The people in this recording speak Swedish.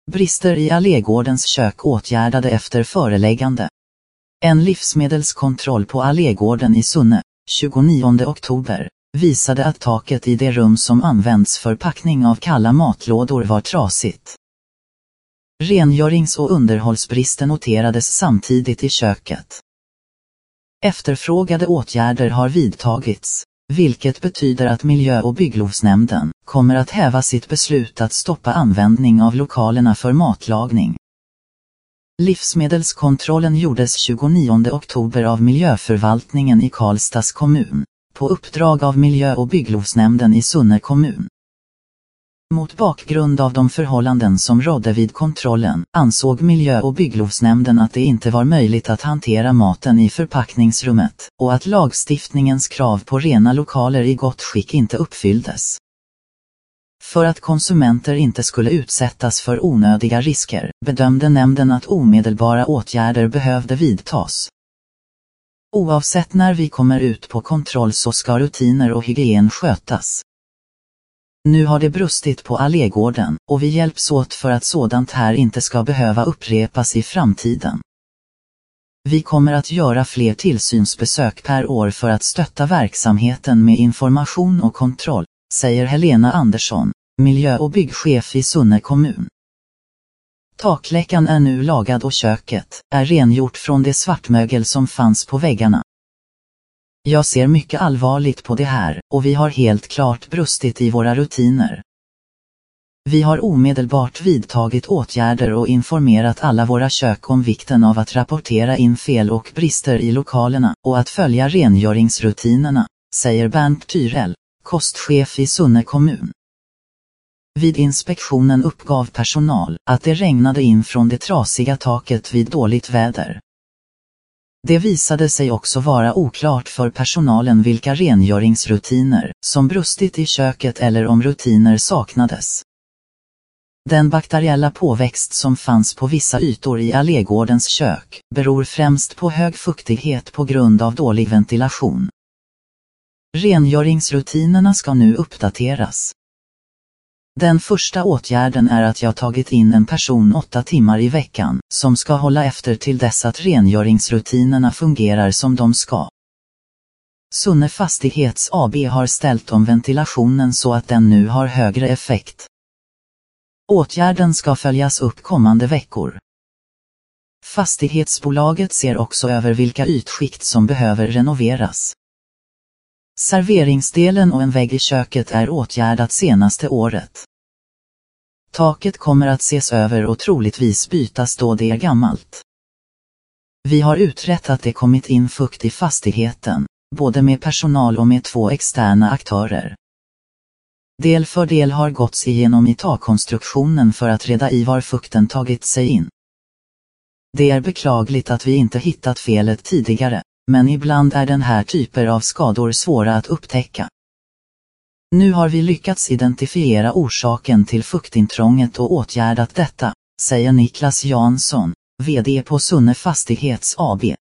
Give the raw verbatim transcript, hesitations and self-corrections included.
Brister i Allégårdens kök åtgärdade efter föreläggande. En livsmedelskontroll på Allégården i Sunne, tjugonionde oktober, visade att taket i det rum som används för packning av kalla matlådor var trasigt. Rengörings- och underhållsbrister noterades samtidigt i köket. Efterfrågade åtgärder har vidtagits, vilket betyder att Miljö- och bygglovsnämnden kommer att häva sitt beslut att stoppa användning av lokalerna för matlagning. Livsmedelskontrollen gjordes tjugonionde oktober av miljöförvaltningen i Karlstads kommun, på uppdrag av Miljö- och bygglovsnämnden i Sunne kommun. Mot bakgrund av de förhållanden som rådde vid kontrollen ansåg Miljö- och bygglovsnämnden att det inte var möjligt att hantera maten i förpackningsrummet och att lagstiftningens krav på rena lokaler i gott skick inte uppfylldes. För att konsumenter inte skulle utsättas för onödiga risker bedömde nämnden att omedelbara åtgärder behövde vidtas. Oavsett när vi kommer ut på kontroll så ska rutiner och hygien skötas. Nu har det brustit på Allégården och vi hjälps åt för att sådant här inte ska behöva upprepas i framtiden. Vi kommer att göra fler tillsynsbesök per år för att stötta verksamheten med information och kontroll, säger Helena Andersson, miljö- och byggchef i Sunne kommun. Takläckan är nu lagad och köket är rengjort från det svartmögel som fanns på väggarna. Jag ser mycket allvarligt på det här och vi har helt klart brustit i våra rutiner. Vi har omedelbart vidtagit åtgärder och informerat alla våra kök om vikten av att rapportera in fel och brister i lokalerna och att följa rengöringsrutinerna, säger Bernt Tyrell, kostchef i Sunne kommun. Vid inspektionen uppgav personal att det regnade in från det trasiga taket vid dåligt väder. Det visade sig också vara oklart för personalen vilka rengöringsrutiner som brustit i köket eller om rutiner saknades. Den bakteriella påväxt som fanns på vissa ytor i Allégårdens kök beror främst på hög fuktighet på grund av dålig ventilation. Rengöringsrutinerna ska nu uppdateras. Den första åtgärden är att jag tagit in en person åtta timmar i veckan som ska hålla efter till dess att rengöringsrutinerna fungerar som de ska. Sunne Fastighets A B har ställt om ventilationen så att den nu har högre effekt. Åtgärden ska följas upp kommande veckor. Fastighetsbolaget ser också över vilka ytskikt som behöver renoveras. Serveringsdelen och en vägg i köket är åtgärdat senaste året. Taket kommer att ses över och troligtvis bytas då det är gammalt. Vi har utrett att det kommit in fukt i fastigheten, både med personal och med två externa aktörer. Del för del har gåtts igenom i takkonstruktionen för att reda i var fukten tagit sig in. Det är beklagligt att vi inte hittat felet tidigare, men ibland är den här typer av skador svåra att upptäcka. Nu har vi lyckats identifiera orsaken till fuktintrånget och åtgärdat detta, säger Niklas Jansson, V D på Sunne Fastighets A B.